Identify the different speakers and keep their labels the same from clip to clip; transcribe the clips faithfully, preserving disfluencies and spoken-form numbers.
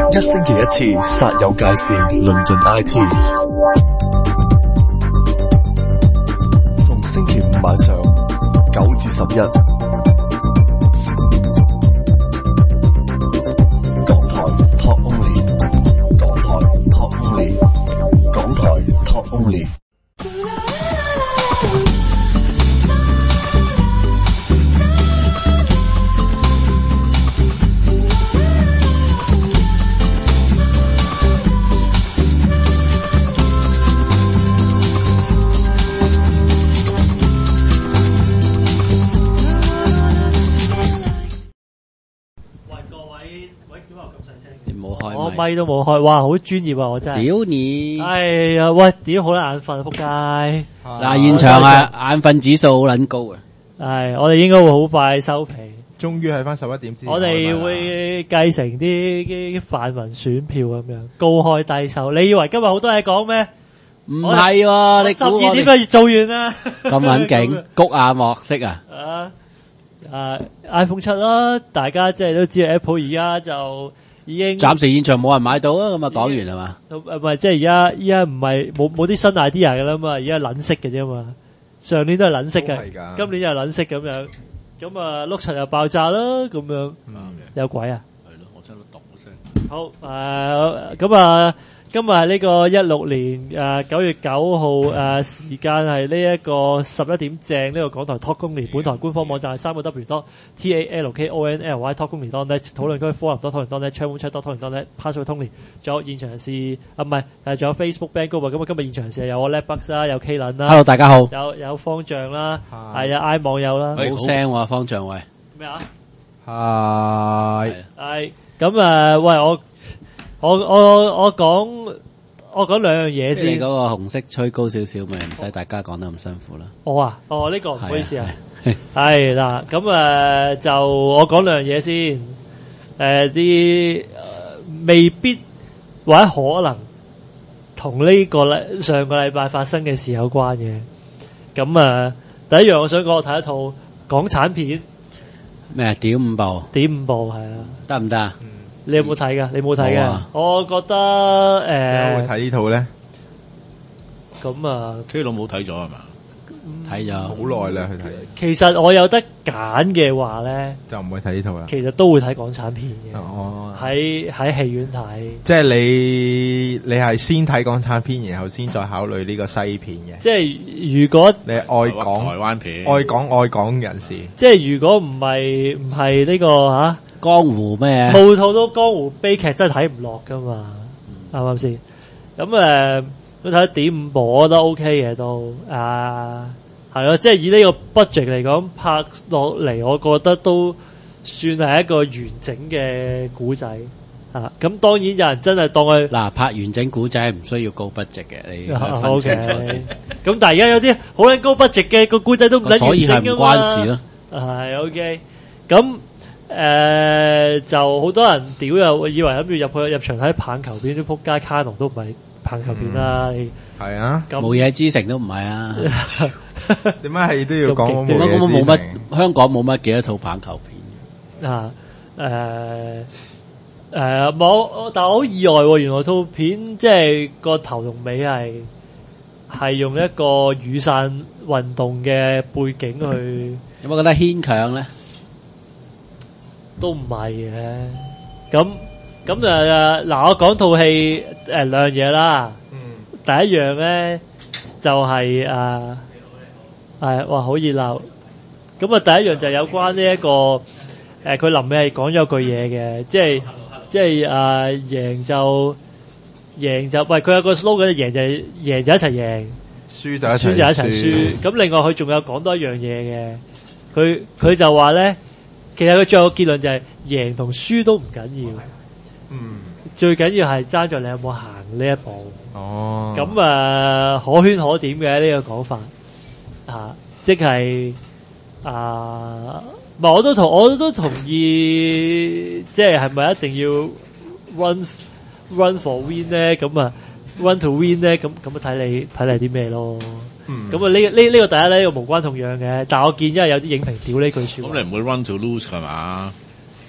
Speaker 1: 一星期一次，煞有介事，論盡 I T。逢星期五晚上九至十一，港台 Talk Only， 港台 Talk Only， 港台 Talk Only。
Speaker 2: 我咪都冇開，哇，好專業啊！我真係
Speaker 3: 屌你！
Speaker 2: 哎呀，喂，屌好眼瞓，仆街！
Speaker 3: 嗱，現場啊，眼瞓指數好撚高嘅。
Speaker 2: 係，我哋應該會好快收皮。
Speaker 4: 終於喺翻十一點之前。
Speaker 2: 我哋會繼承啲啲泛民選票咁樣，高開低收。你以為今日好多嘢講咩？
Speaker 3: 唔係喎，你
Speaker 2: 十二點就做完啦。
Speaker 3: 咁撚勁，谷亞莫式啊！
Speaker 2: 啊啊 ，iPhone 七啦，大家即係都知 Apple 而家就。已經
Speaker 3: 暫時現場冇人買到啊，咁啊講完係嘛？
Speaker 2: 唔係，即係而家依家唔係冇冇啲新 idea 㗎啦嘛，而家撚色嘅啫嘛。上年都係撚色嘅，今年又係撚色咁樣。咁啊，碌柒又爆炸啦，咁樣。有鬼啊！
Speaker 3: 係咯，我真係讀咗聲。
Speaker 2: 好誒，咁啊，今日係呢個一六年誒九月九號誒時間係呢一個十一點正，呢個港台 Talk Only 本台官方網站係三個 W 多 T A L K O N L Y Talk Only 多 net 討論區 forum 多討論多 net channel chat 多討論多 net password Tony， 仲有現場人士啊，唔係誒，仲有 Facebook Band Group 咁啊，今日現場人士有我 Lapbox 啦，有 K 輪啦
Speaker 3: ，Hello 大家好，
Speaker 2: 有有方丈啦，係有 I 網友啦，
Speaker 3: 冇聲喎方丈喂，
Speaker 2: 咩啊？
Speaker 4: 係
Speaker 2: 係咁誒，喂我我我我講。我講兩樣嘢先。
Speaker 3: 你嗰個紅色吹高少少，咪唔使大家講得咁辛苦啦。
Speaker 2: 我啊，哦呢個唔好意思啊。係嗱，咁誒就我講兩樣嘢先。誒啲未必或者可能同呢個禮上個禮拜發生嘅事有關嘅。咁誒第一樣我想講，我睇一套港產片。
Speaker 3: 咩啊？點五部？
Speaker 2: 點五部係啊？
Speaker 3: 得唔得啊？
Speaker 2: 你有冇睇㗎？你冇睇嘅？
Speaker 3: 啊、
Speaker 2: 我覺得誒，
Speaker 4: 呃、會睇呢套咧。
Speaker 2: 咁啊
Speaker 5: ，K 佬冇睇咗係嘛？
Speaker 3: 睇咗
Speaker 4: 好耐啦，去睇。
Speaker 2: 其實我有得揀嘅話咧，
Speaker 4: 就唔會睇呢套啦。
Speaker 2: 其實都會睇港產片嘅。
Speaker 4: 哦，
Speaker 2: 喺喺戲院睇。
Speaker 4: 即係你你係先睇港產片，然後先再考慮呢個西片嘅。
Speaker 2: 即係如果
Speaker 4: 你係愛港
Speaker 5: 台灣片，
Speaker 4: 愛港愛港人士。即
Speaker 2: 係如果唔係唔係呢個吓。啊
Speaker 3: 江湖咩？
Speaker 2: 套套都江湖悲劇真係睇唔落噶嘛，啱唔啱先？咁誒，都睇點五部，我覺得 OK 嘅都啊，係咯，即係以呢個 budget 嚟講拍落嚟，我覺得都算係一個完整嘅古仔啊。咁當然有人真係當佢
Speaker 3: 嗱拍完整古仔唔需要高 budget 嘅，你分清楚先。
Speaker 2: 咁但係而家有啲好撚高 budget 嘅個古仔都唔撚完整噶嘛，
Speaker 3: 所以係唔關事咯。
Speaker 2: 係 OK，咁。誒、呃，就好多人屌又以為諗住入去入場睇棒球片，啲撲街卡農都唔係棒球片啦。係、嗯、
Speaker 4: 啊，
Speaker 3: 無野之城都唔係啊。
Speaker 4: 點解係都要講？
Speaker 3: 點解咁冇乜香港冇乜幾多套棒球片
Speaker 2: 啊？誒、呃、誒，冇、呃，但係好意外喎！原來套片即係個頭同尾係係用一個雨傘運動嘅背景去。
Speaker 3: 有冇覺得牽強咧？
Speaker 2: 都唔係嘅，咁咁誒嗱，我講套戲誒兩樣嘢啦。嗯，第一樣咧就係誒係哇好熱鬧。咁啊，第一樣就有關呢一個誒，佢臨尾係講咗句嘢嘅，即係即係誒贏就贏就，喂佢有個 slogan，贏就贏就一齊贏，
Speaker 4: 輸就一齊
Speaker 2: 輸就一齊輸。咁另外佢仲有講多一樣嘢嘅，佢佢就話咧。其實佢最後結論就係贏同輸都唔緊要，嗯，最緊要係爭在你有冇行呢一步。哦，咁誒、呃、可圈可點嘅呢、這個講法，啊，即係啊，唔係我都同我都同意，即係係咪一定要 run run for win 咧？咁啊 run to win 咧？咁咁啊睇你睇你啲咩咯？嗯，咁啊呢呢呢個第一咧，呢個無關痛癢嘅，但係我見因為有啲影評屌呢句說話。
Speaker 5: 咁你唔會 run to lose 係嘛？
Speaker 2: 誒。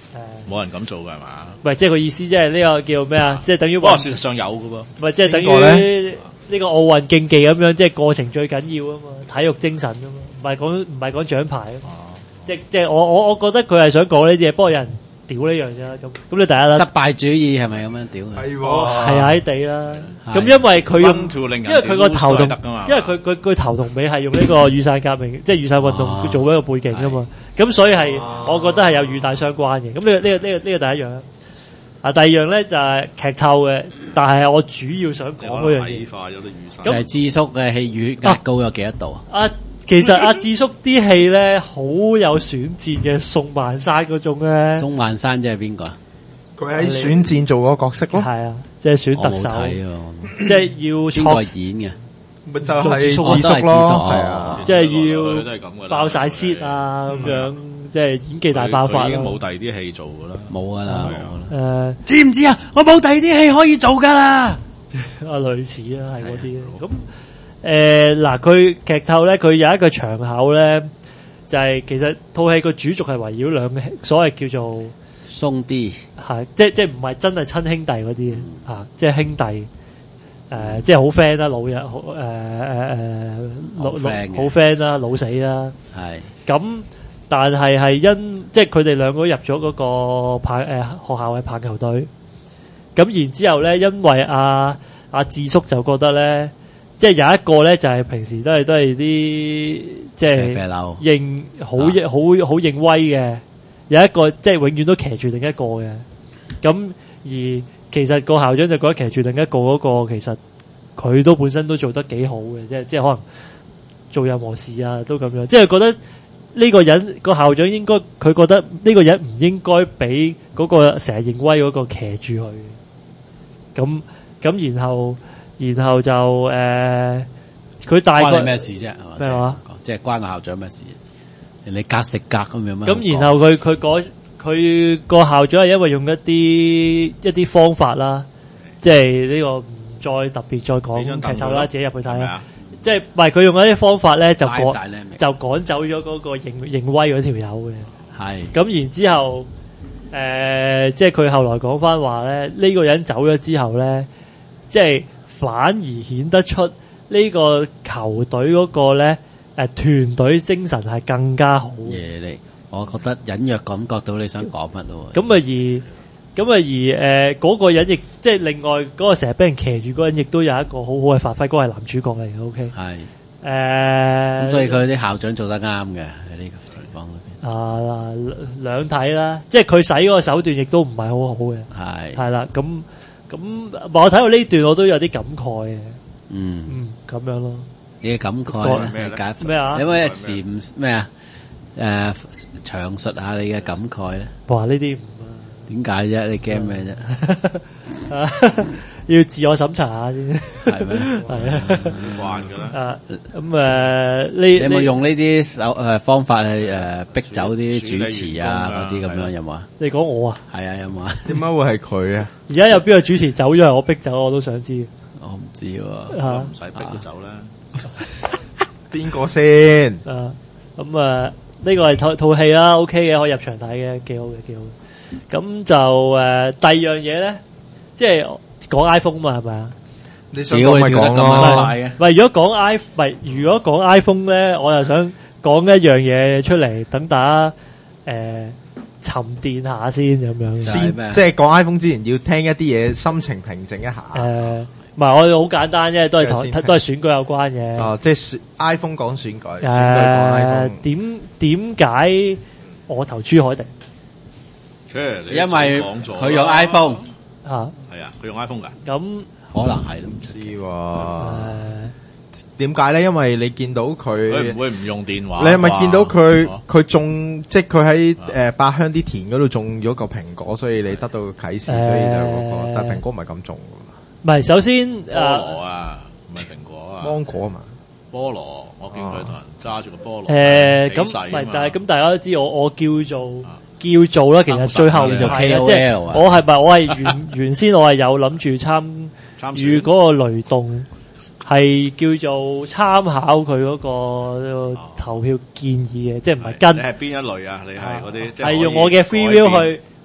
Speaker 5: 冇人咁做㗎係嘛？
Speaker 2: 唔係即係個意思，即係呢個叫咩啊？即係等於
Speaker 5: 不過事實上有㗎噃。
Speaker 2: 唔係即係等於呢個奧運競技咁樣，即係過程最緊要啊嘛，體育精神啊嘛，唔係講唔係講獎牌啊嘛。即即係我我我覺得佢係想講呢啲嘢，不過有人屌呢樣啫。咁咁你第一啦，
Speaker 3: 失敗主義係咪咁樣屌佢？
Speaker 4: 係
Speaker 2: 係喺地啦。咁因為佢用，因為佢個頭同，因為佢佢佢頭同尾係用呢個雨傘革命，即係雨傘運動做一個背景啊嘛。咁所以係，我覺得係有語帶相關嘅。咁呢個呢個呢個呢個第一樣啦。啊，第二樣咧就係劇透嘅，但係我主要想講嗰樣嘢。
Speaker 3: 就係智叔嘅氣血壓高咗幾多度
Speaker 2: 啊？其實阿智叔啲戲咧好有選戰嘅，宋萬山嗰種咧。
Speaker 3: 宋萬山即係邊個啊？
Speaker 4: 佢喺選戰做嗰個角色咯。
Speaker 2: 係啊，即係選特首。即係要
Speaker 3: 邊個演嘅？
Speaker 4: 咪就係智叔咯，係啊，
Speaker 2: 即係要爆晒 shit 啊咁樣，即係演技大爆發。
Speaker 5: 已經冇第二啲戲做噶啦，
Speaker 3: 冇噶啦，
Speaker 2: 誒，
Speaker 3: 知唔知啊？我冇第二啲戲可以做噶啦。
Speaker 2: 啊，類似啊，係嗰啲咁。誒，嗱，佢劇透咧，佢有一個場口咧，就係其實套戲個主軸係圍繞兩個所謂叫做
Speaker 3: 鬆啲，
Speaker 2: 係即即唔係真係親兄弟嗰啲啊，即係兄弟，誒，即係好 friend 啦，老人好誒誒誒老老好 friend 啦，老死啦，係咁，但係係因即係佢哋兩個入咗嗰個棒誒學校嘅棒球隊，咁然之後咧，因為阿阿智叔就覺得咧。即係有一個咧，就係平時都係都係啲即係認好好好認威嘅，有一個即係永遠都騎住另一個嘅。咁而其實個校長就覺得騎住另一個嗰個，其實佢都本身都做得幾好嘅，即係即係可能做任何事啊都咁樣。即係覺得呢個人個校長應該，佢覺得呢個人唔應該俾嗰個成日認威嗰個騎住佢。咁咁然後。然後就誒，佢、呃、大概
Speaker 3: 關你咩事啫？係嘛？
Speaker 2: 咩話？
Speaker 3: 即係關個校長咩事？人哋隔食隔咁樣咩？
Speaker 2: 咁然後佢佢講佢個校長係因為用一啲一啲方法啦，即係呢個唔再特別再講劇透啦，自己入去睇啦。即係唔係佢用一啲方法咧，就趕就趕走咗嗰個認認威嗰條友嘅。係。咁然之後誒、呃，即係佢後來講翻話咧，呢、呢個人走咗之後咧，即係。反而顯得出呢個球隊嗰個咧誒團隊精神係更加好。
Speaker 3: 嘢你，我覺得隱約感覺到你想講乜咯。
Speaker 2: 咁啊而咁啊而誒嗰、呃、個人亦即係另外嗰、嗰個成日俾人騎住嗰個人，亦都有一個好好嘅發揮，嗰、嗰個係男主角嚟嘅。O K 係誒，咁
Speaker 3: 所以佢啲校長做得啱嘅喺呢個情況裏邊。
Speaker 2: 啊兩睇啦，即係佢使嗰個手段亦都唔係好好嘅。係係啦咁。咁，我睇到呢段我都有啲感慨嘅。嗯嗯，咁樣咯。
Speaker 3: 你嘅感慨咩咧？
Speaker 2: 咩啊？
Speaker 3: 你可唔可以一時唔咩啊？誒，詳述下你嘅感慨咧。
Speaker 2: 哇！呢啲唔啊。
Speaker 3: 點解啫？你驚咩啫？
Speaker 2: 要自我審查下先。係咩？係啊。
Speaker 5: 慣㗎啦。
Speaker 2: 啊，咁誒，呢你
Speaker 3: 有冇用呢啲手誒方法去誒逼走啲主持啊嗰啲咁樣有冇啊？
Speaker 2: 你講我啊？
Speaker 3: 係啊，有冇啊？
Speaker 4: 點解會係佢啊？
Speaker 2: 而家有邊個主持走咗係我逼走，我都想知。
Speaker 3: 我唔知喎，
Speaker 5: 唔使逼佢走啦。
Speaker 4: 邊個先？
Speaker 2: 啊，咁啊，呢個係套套戲啦 ，OK 嘅，可以入場睇嘅，幾好嘅，幾好。咁就誒，第二樣嘢咧，即係講 iPhone 嘛，係咪啊？
Speaker 4: 你想講咪講咯。
Speaker 2: 喂，如果講 iPhone，唔係如果講 iPhone 咧，我又想講一樣嘢出嚟，等大家誒沉澱下先咁樣。
Speaker 4: 先即係講 iPhone 之前，要聽一啲嘢，心情平靜一下。
Speaker 2: 誒，唔係我哋好簡單啫，都係同都係選舉有關嘅。
Speaker 4: 哦，即係 iPhone 講選舉，選舉講 iPhone。
Speaker 2: 點點解我投朱凱廸？
Speaker 3: 因為佢用 iPhone
Speaker 2: 嚇，
Speaker 5: 係啊，佢用 iPhone 㗎。
Speaker 2: 咁
Speaker 3: 可能係都唔
Speaker 4: 知喎。點解咧？因為你見到佢，
Speaker 5: 佢唔會唔用電話。
Speaker 4: 你係咪見到佢佢種，即係佢喺誒八鄉啲田嗰度種咗個蘋果，所以你得到啟示，所以就嗰個。但係蘋果唔係咁種。
Speaker 2: 唔係，首先
Speaker 5: 菠蘿啊，唔係蘋果啊。
Speaker 4: 芒果啊嘛。
Speaker 5: 菠蘿，我見佢同人揸住個菠蘿。
Speaker 2: 誒，咁唔係，但係咁大家都知我我叫做。叫做啦，其實最後就係啊，即係我係咪我係原原先我係有諗住參與嗰個雷動，係叫做參考佢嗰個投票建議嘅，即係唔係跟。
Speaker 5: 你係邊一類啊？你係嗰啲即係
Speaker 2: 係用我嘅 free will 去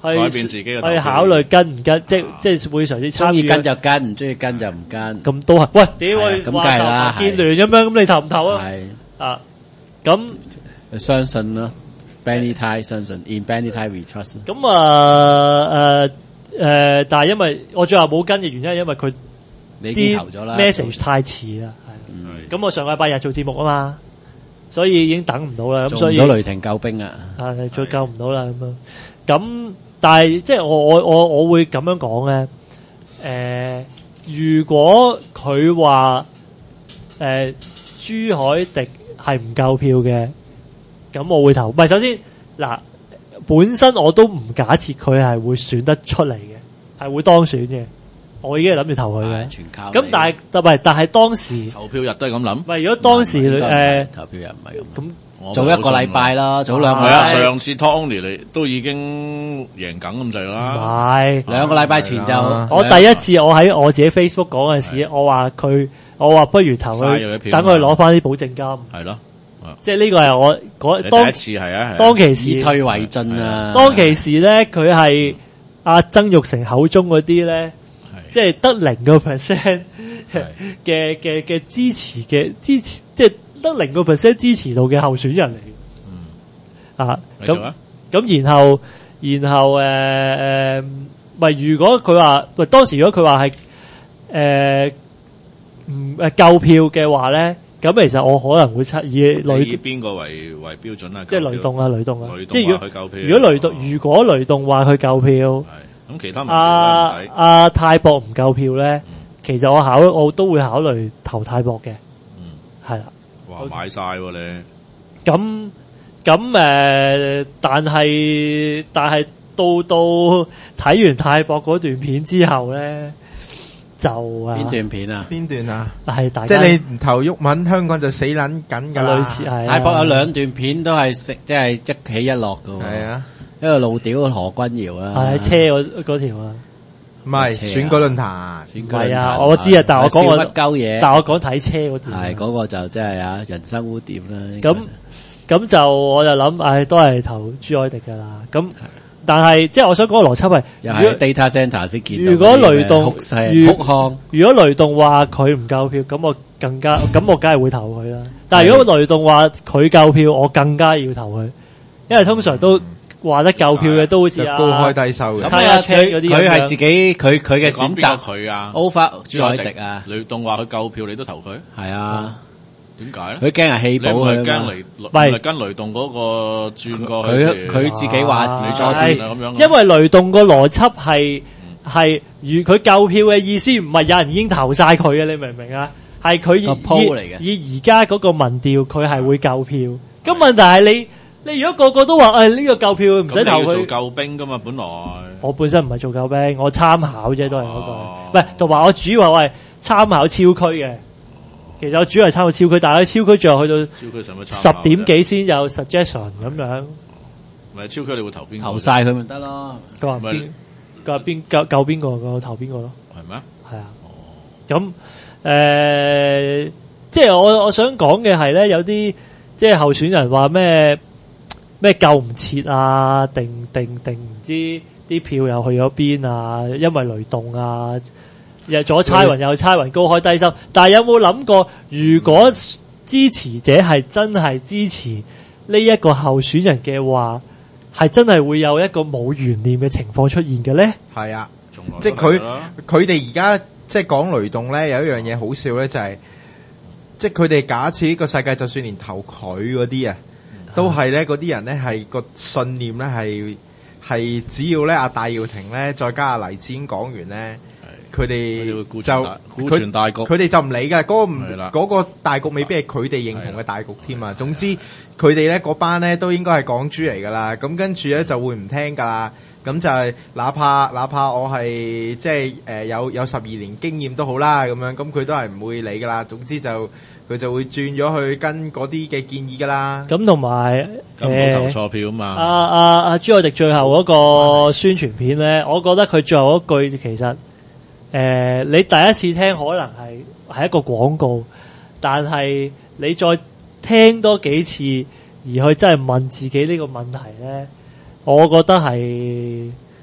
Speaker 2: 改
Speaker 5: 變自己嘅投票
Speaker 2: 去考慮跟唔跟，即係即係會嘗試參與。
Speaker 3: 中意跟就跟，唔中意跟就唔跟。
Speaker 2: 咁都係，喂，屌
Speaker 3: 係啊
Speaker 2: 佢
Speaker 3: 咁梗係啦
Speaker 2: 話建聯咁樣，咁你投唔投啊？
Speaker 3: 係
Speaker 2: 啊，咁
Speaker 3: 相信咯 ，Benny Tai 相信 ，in Benny Tai we trust。
Speaker 2: 咁啊誒誒，但係因為我最後冇跟嘅原因係因為佢
Speaker 3: 你已經投咗啦
Speaker 2: message 太遲啦，係。
Speaker 3: 嗯
Speaker 2: 咁我上個禮拜日做節目啊嘛，所以已經等唔到啦，咁
Speaker 3: 做
Speaker 2: 所以
Speaker 3: 唔到雷霆救兵啊！
Speaker 2: 啊，再救唔到啦咁樣。咁但係即係我我我我會咁樣講咧。誒、呃，如果佢話誒朱凱迪係唔夠票嘅，咁我會投。唔係，首先嗱，本身我都唔假設佢係會選得出嚟嘅，係會當選嘅。我已經係諗住投佢嘅，
Speaker 3: 全靠你。
Speaker 2: 咁但係但係但係當時
Speaker 5: 投票日都係咁諗。
Speaker 2: 唔係，如果當時
Speaker 3: 應該唔係
Speaker 2: 誒
Speaker 3: 投票日唔係咁，
Speaker 2: 咁
Speaker 5: 我
Speaker 3: 早一個禮拜啦，早兩個
Speaker 5: 係啊，
Speaker 3: 禮拜，
Speaker 5: 上次 Tony 你都已經贏緊咁滯
Speaker 2: 唔
Speaker 5: 啦。
Speaker 2: 係。
Speaker 3: 兩個禮拜前就
Speaker 4: 係啊
Speaker 2: 我第一次我喺我自己 Facebook 講嗰陣時，我話佢，我話不如投
Speaker 5: 嘥咗一
Speaker 2: 佢，
Speaker 5: 票
Speaker 2: 等佢攞翻啲保證金。
Speaker 5: 係咯，
Speaker 2: 即係呢個係我嗰
Speaker 5: 你第一
Speaker 2: 當
Speaker 5: 次係啊，係啊
Speaker 2: 當其
Speaker 3: 以
Speaker 2: 時，
Speaker 3: 退為進啊！
Speaker 2: 當其時咧，佢係阿曾鈺成口中嗰啲咧，
Speaker 5: 係
Speaker 2: 即係得零個 percent
Speaker 5: 係
Speaker 2: 嘅嘅嘅支持嘅支持，即係得零個 percent 支持度嘅候選人嚟嘅。
Speaker 5: 嗯，
Speaker 2: 啊，咁
Speaker 5: 繼續啊
Speaker 2: 咁然後然後誒誒，咪如果佢話喂當時如果佢話係誒唔誒夠票嘅話咧，咁其實我可能會測以
Speaker 5: 你以
Speaker 2: 雷
Speaker 5: 邊個為為標準啊？
Speaker 2: 即係雷動啊雷動啊，
Speaker 5: 雷動
Speaker 2: 即係如果
Speaker 5: 話佢夠票
Speaker 2: 如果雷動如果雷動話佢夠票，
Speaker 5: 係咁其他民調
Speaker 2: 阿
Speaker 5: 都唔使。
Speaker 2: 阿泰博唔夠票咧，
Speaker 5: 嗯
Speaker 2: 其實我考我都會考慮投泰博嘅，
Speaker 5: 嗯，
Speaker 2: 係啦。
Speaker 5: 哇買晒喎你。
Speaker 2: 咁咁誒，但係但係到到睇完泰博嗰段片之後咧，就啊
Speaker 3: 邊段片啊？
Speaker 4: 邊段啊？
Speaker 2: 係大家
Speaker 4: 即係你唔投鬱文，香港就死撚緊㗎啦。
Speaker 2: 類似係啊
Speaker 3: 泰博有兩段片都係食，即係一起一落㗎喎。
Speaker 4: 係啊，
Speaker 3: 一個路屌何君堯啊，
Speaker 2: 係喺車嗰嗰條啊，
Speaker 4: 唔係
Speaker 3: 車啊
Speaker 4: 選舉論壇。
Speaker 3: 選
Speaker 2: 唔係啊
Speaker 3: 舉論壇
Speaker 2: 我知啊但係我講我
Speaker 3: 笑乜鳩嘢，
Speaker 2: 但係我講睇車嗰條啊。
Speaker 3: 係嗰個就真係啊人生污點啦。
Speaker 2: 咁咁就我就諗，唉，都係投朱凱迪㗎啦。咁但係即係我想講個邏輯係，
Speaker 3: 又係 data center 先見到
Speaker 2: 如果雷動
Speaker 3: 哭聲
Speaker 2: 如
Speaker 3: 哭腔，
Speaker 2: 如果雷動話佢唔夠票，咁我更加咁我梗係會投佢啦。但係如果雷動話佢夠票，我更加要投佢，因為通常都話得夠票嘅都好似啊
Speaker 4: 就高開低收嘅。
Speaker 3: 咁
Speaker 2: 睇下
Speaker 3: 啊佢
Speaker 2: 車嗰啲咁樣
Speaker 3: 佢係自己佢佢嘅選
Speaker 5: 你講邊
Speaker 3: 擇
Speaker 5: 個佢啊？
Speaker 3: over 朱凱迪啊，
Speaker 5: 雷動話佢夠票，你都投佢？
Speaker 3: 係啊，
Speaker 5: 點解咧？
Speaker 3: 佢驚係棄保
Speaker 5: 你唔係
Speaker 3: 佢啊嘛，
Speaker 5: 跟雷，唔
Speaker 2: 係
Speaker 5: 係跟雷動嗰個轉過去
Speaker 3: 佢佢自己話事
Speaker 5: 你
Speaker 3: 咗
Speaker 5: 再
Speaker 2: 係
Speaker 5: 轉啊咁樣。
Speaker 2: 因為雷動個邏輯係係如佢夠票嘅意思，唔係有人已經投晒佢嘅，你明唔明啊？係佢以
Speaker 3: 個鋪嚟嘅
Speaker 2: 以以而家嗰個民調，佢係會夠票。咁問題係你你如果個個都話誒呢個夠票唔使投
Speaker 5: 咁你要做
Speaker 2: 佢，
Speaker 5: 救兵噶嘛，本來。
Speaker 2: 我本身唔係做救兵，我參考啫，都係嗰個。
Speaker 5: 哦
Speaker 2: 唔係，同埋我主要係參考超區嘅。其實我主要係參考超區，但係超區最後去到
Speaker 5: 超區上乜參
Speaker 2: 十
Speaker 5: 考啫
Speaker 2: 點幾先有 suggestion 咁樣。
Speaker 5: 唔係超區，你會投邊個？
Speaker 3: 投晒佢咪得咯。
Speaker 2: 佢話
Speaker 5: 咪
Speaker 2: 邊佢話邊救救邊個，佢投邊個咯。
Speaker 5: 係咩？
Speaker 2: 係啊，咁誒、呃，即係我我想講嘅係咧，有啲即係候選人話咩咩救唔切啊，定定定唔知啲票又去咗邊啊，因為雷動啊，又左猜雲右猜雲，高開低收。但係有冇諗過，如果支持者係真係支持呢一個候選人嘅話，係真係會有一個冇懸念嘅情況出現嘅咧？
Speaker 4: 係啊，
Speaker 5: 從來
Speaker 4: 即係佢
Speaker 5: 都啦
Speaker 4: 佢哋而家即係講雷動咧，有一樣嘢好笑咧，就係即係佢哋假設呢個世界就算連投佢嗰啲啊，都係咧嗰啲人咧係個信念咧係係只要咧阿戴耀廷咧再加阿黎智英講完咧，佢
Speaker 5: 佢哋會
Speaker 4: 哋
Speaker 5: 顧
Speaker 4: 就
Speaker 5: 全大顧全大局
Speaker 4: 佢哋就唔理㗎，嗰、個唔
Speaker 5: 係啦
Speaker 4: 嗰個大局未必係佢哋認同嘅大局添啊。總之佢哋咧嗰班咧都應該係港豬嚟㗎啦。咁跟住咧就會唔聽㗎啦。咁就係哪怕哪怕我係即係誒有有十二年經驗都好啦，咁樣咁佢都係唔會理㗎啦。總之就佢就會轉咗去跟嗰啲嘅建議㗎啦。
Speaker 2: 咁同埋
Speaker 5: 咁冇投
Speaker 2: 誒
Speaker 5: 錯票啊嘛。
Speaker 2: 阿阿阿朱凱迪最後嗰個宣傳片咧，我覺得佢最後嗰句其實誒、呃、你第一次聽可能係係一個廣告，但係你再聽多幾次而去真係問自己呢個問題咧，我覺得係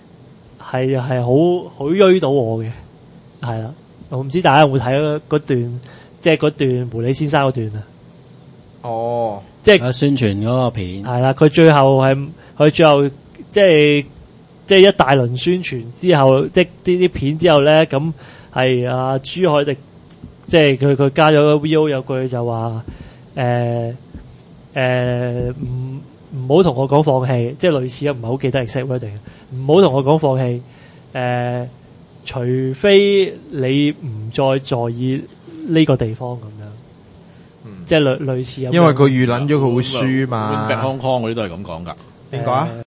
Speaker 2: 係係好好追到我嘅，係啦。我唔知大家有冇睇嗰段，即係嗰段狐狸先生嗰段啊？
Speaker 4: 哦，
Speaker 2: 即係
Speaker 3: 宣傳嗰個片
Speaker 2: 係啦。佢最後係佢最後即係即係一大輪宣傳之後，即係啲啲片之後咧，咁係阿朱凱廸，即係佢佢加咗個 V O 有句就話誒誒唔唔好同我講放棄，即係類似啊，唔係好記得 exact wording，唔好同我講放棄誒。呃除非你唔再在意呢個地方咁樣，嗯、即係類類似咁。
Speaker 4: 因為佢預諗咗佢會輸嘛。
Speaker 5: Win Back Hong Kong 嗰啲都係咁講㗎。
Speaker 4: 邊個啊？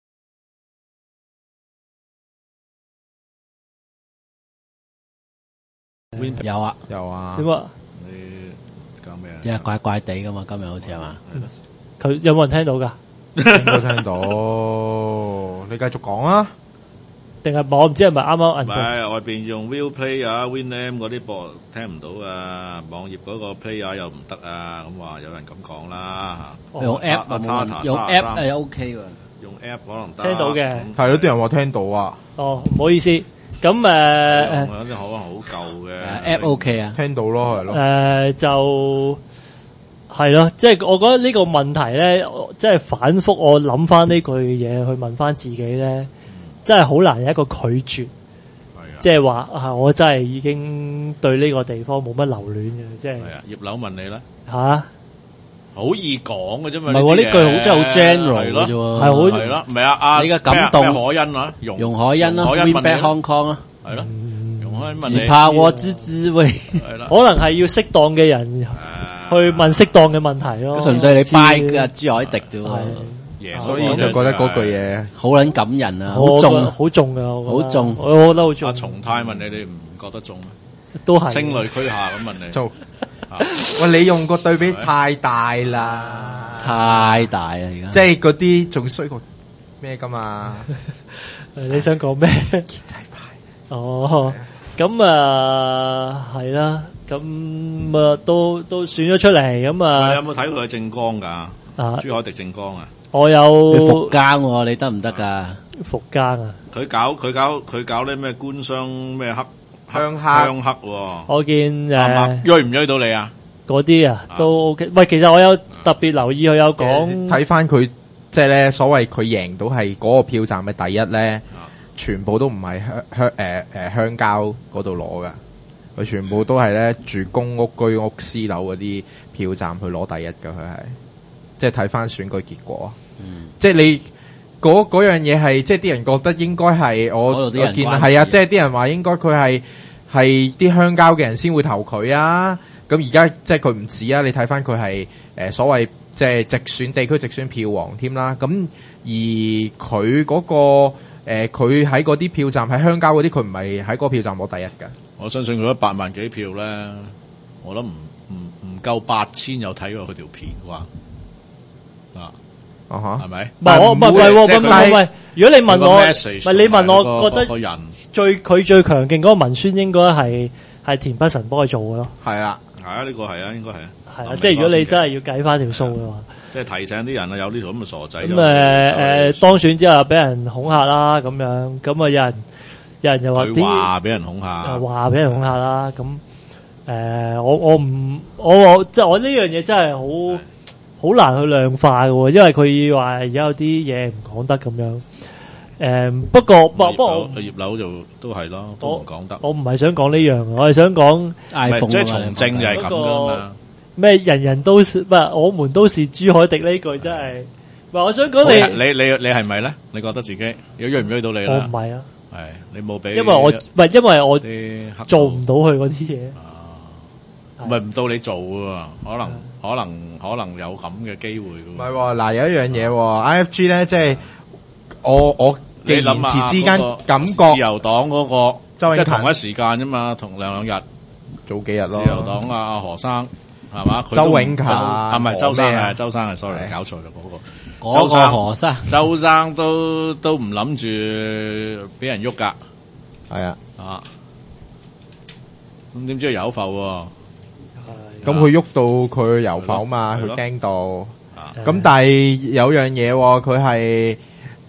Speaker 3: 有啊，
Speaker 4: 有啊。
Speaker 2: 點啊？
Speaker 5: 你講咩啊？
Speaker 3: 因為怪怪地㗎嘛，今日好似係嘛？
Speaker 2: 佢有冇人聽到㗎？
Speaker 4: 應該聽到。你繼續講啊！
Speaker 2: 定係我唔知係咪啱啱
Speaker 5: 唔
Speaker 2: 銀色？
Speaker 5: 係外邊用 Viuplay 啊、Winamp 嗰啲播聽唔到啊，網頁嗰個 Player 又唔得啊，咁話有人咁講啦嚇。
Speaker 3: 用 app 啊，冇問題用 app 係 OK 喎。
Speaker 5: 用 app 可能得。
Speaker 2: 聽到嘅。
Speaker 4: 係咯，啲人話聽到啊。
Speaker 2: 哦，唔好意思。咁誒誒，
Speaker 5: 有啲可能好舊嘅
Speaker 3: app OK 啊，
Speaker 4: 聽到咯，係咯。
Speaker 2: 誒就係咯，即係我覺得呢個問題咧，即係反覆我諗翻呢句嘢去問翻自己咧。真係好難有一個拒絕，即係話啊！我真係已經對呢個地方冇乜留戀嘅，即係。係
Speaker 5: 啊，葉劉問你咧
Speaker 2: 嚇，
Speaker 5: 好易講嘅啫嘛。
Speaker 3: 唔係喎，呢句好真係好 general 嘅啫喎。
Speaker 2: 係好
Speaker 5: 係咯，唔係啊啊！
Speaker 3: 你嘅感動，
Speaker 5: 可欣啊，容
Speaker 3: 容海欣啦 ，Win Back Hong Kong 啊，
Speaker 5: 係咯，容海欣問你。
Speaker 3: 只怕我知滋味，
Speaker 5: 係啦，
Speaker 2: 可能係要適當嘅人去問適當嘅問題咯。
Speaker 3: 純粹你 buy 嘅朱凱廸啫喎。
Speaker 4: 所以就覺得嗰句嘢
Speaker 3: 好撚感人啊，好重，
Speaker 2: 好重噶，
Speaker 3: 好重，
Speaker 2: 我覺得好重。
Speaker 5: 阿松泰問你，你唔覺得重咩？
Speaker 2: 都係
Speaker 5: 聲淚俱下咁問你。
Speaker 4: 做，喂，你用個對比太大啦，
Speaker 3: 太大啊！而家
Speaker 4: 即係嗰啲仲衰過咩噶嘛？
Speaker 2: 你想講咩？
Speaker 4: 建制派。
Speaker 2: 哦，咁啊係啦，咁啊都都選咗出嚟，咁啊。
Speaker 5: 你有冇睇佢嘅政綱㗎？
Speaker 2: 啊，
Speaker 5: 朱凱廸政綱啊！
Speaker 2: 我有
Speaker 3: 你復耕喎，你得唔得噶？
Speaker 2: 復耕啊！
Speaker 5: 佢搞佢搞佢搞啲咩官商咩黑
Speaker 4: 鄉黑
Speaker 5: 鄉黑喎。
Speaker 2: 我見誒，
Speaker 5: 追唔追到你啊？
Speaker 2: 嗰啲啊都 OK。喂，其實我有特別留意佢有講，
Speaker 4: 睇翻佢即係咧，所謂佢贏到係嗰個票站嘅第一咧，全部都唔係鄉鄉誒誒鄉郊嗰度攞噶，佢全部都係咧住公屋、居屋、私樓嗰啲票站去攞第一噶，佢係。即係睇翻選舉結果，嗯、即係你嗰嗰樣嘢係，即係啲人覺得應該係我我見係啊，即係啲人話應該佢係係啲鄉郊嘅人先會投佢啊。咁而家即係佢唔止啊，你睇翻佢係誒所謂即係直選地區直選票王添啦。咁而佢嗰、嗰個誒佢喺嗰啲票站喺鄉郊嗰啲，佢唔係喺嗰個票站攞第一㗎。
Speaker 5: 我相信佢一百萬幾票咧，我諗唔唔唔夠八千有睇過佢條片啩。啊，啊哈，係咪？
Speaker 2: 唔係我唔係唔係唔係唔係，如果你問我，唔係你問我覺得最佢最強勁嗰個文宣應該係係田北辰幫佢做嘅咯。
Speaker 4: 係啊，
Speaker 5: 係啊，呢個係啊，應該係啊。
Speaker 2: 係啊，即係如果你真係要計翻條數嘅話，
Speaker 5: 即係提醒啲人啊，有呢條咁嘅傻仔。
Speaker 2: 咁誒誒，當選之後俾人恐嚇啦，咁樣咁啊，有人有人又話啲
Speaker 5: 話俾人恐嚇，
Speaker 2: 話俾人恐嚇啦。咁誒，我我唔我即係我呢樣嘢真係好。好難去量化嘅喎，因為佢話而家有啲嘢唔講得咁樣。誒，不過不不過
Speaker 5: 葉劉就都係咯，都唔講得。
Speaker 2: 我唔係想講呢樣，我係想講
Speaker 3: iPhone
Speaker 5: 即係從政就係咁噶嘛。
Speaker 2: 咩人人都是唔係我們都是朱凱廸呢句真係。唔係我想講你
Speaker 5: 你你你係咪咧？你覺得自己如果追唔追到你咧？
Speaker 2: 我唔係啊。
Speaker 5: 係你冇俾，
Speaker 2: 因為我唔係因為我做唔到佢嗰啲嘢。
Speaker 5: 唔係唔到你做喎，可能可能可能有咁嘅機會嘅。
Speaker 4: 唔係喎，嗱有一樣嘢喎 ，I F G 咧即係我我嘅言辭之間感覺，
Speaker 5: 自由黨嗰個
Speaker 4: 周
Speaker 5: 即係同一時間啫嘛，同兩兩日
Speaker 4: 早幾日咯。
Speaker 5: 自由黨啊何生係嘛？
Speaker 4: 周永勤
Speaker 5: 啊唔係周生啊，周生係 sorry 搞錯咗嗰個。
Speaker 3: 嗰個何生，
Speaker 5: 周生都都唔諗住俾人喐㗎，
Speaker 4: 係啊
Speaker 5: 啊咁點知有浮喎？
Speaker 4: 咁佢喐到佢油否嘛？佢驚到。咁但係有樣嘢喎，佢係